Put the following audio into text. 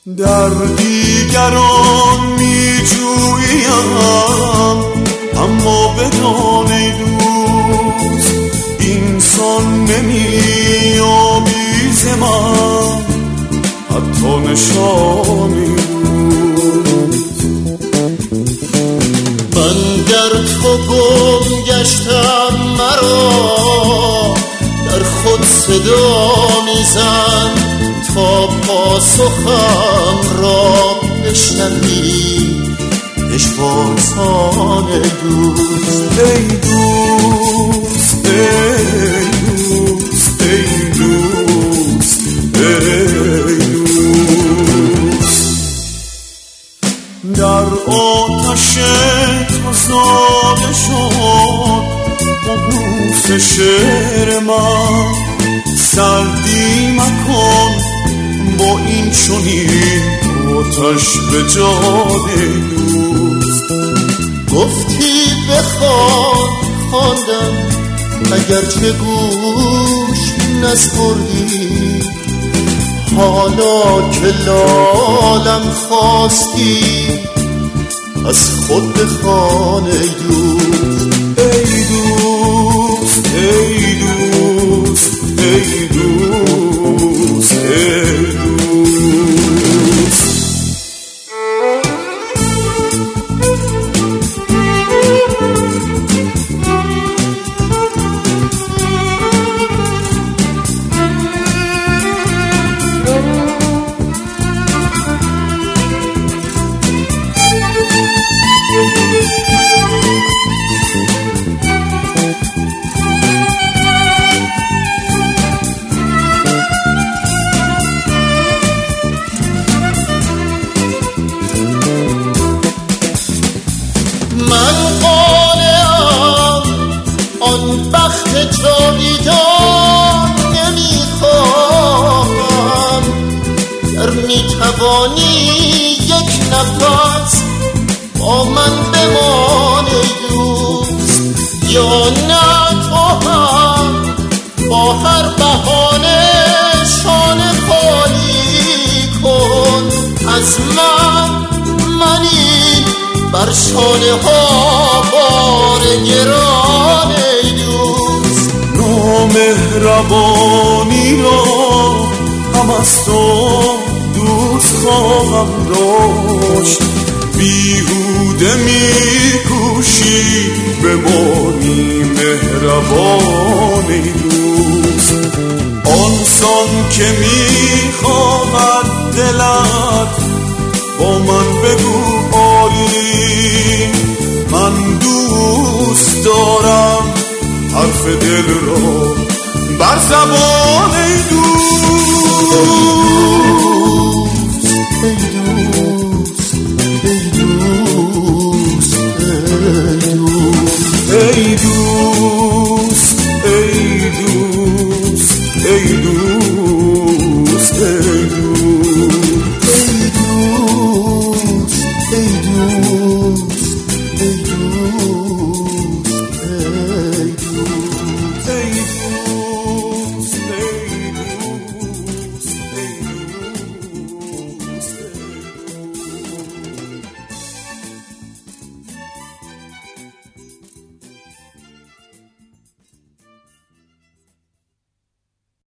در دیگران می جویم اما بدان ای دوست اینسان نمی یابی ز من حتی نشانی بود. من در تو گم گشتم مرا در خود صدا میزن تا پاسخم را بشنوی پشوازان دوست. ای دوست ای دوست ای دوست ای دوست. در آتش تازاده شد ققوس شعر من سردی مکن با این چنین آتش به جاده دوست. گفتی بخوان خواندم اگرچه گوش نسپردی حالا که لالم خواستی از خود بخوان ای دوست. ای دوست ای دوست ای دوست ای دوست. من قانعم آن بخت جاویدان نمیخواهم گر میتوانی یک نفس با من بمان ای دوست یا نه تو هم با هر بهانه شانه خالی کن از منی بر شانه ها بار گران ای دوست. نامهربانی را هم از تو دوست خواهم داشت بیهوده میکوشی بمانی مهربان ای دوست. آنسان که میخواهد دلت با من بگو آری من دوست دارم حرف دل را بر زبان ای دوست.